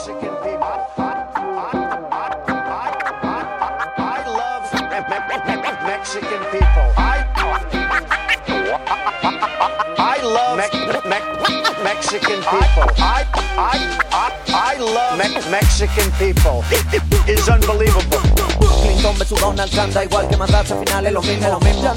Mexican people. I love Mexican people. I love Mexican people. I love Mexican people. It is unbelievable. Clinton versus Donald Trump, da igual que mandarse, al final es lo mismo.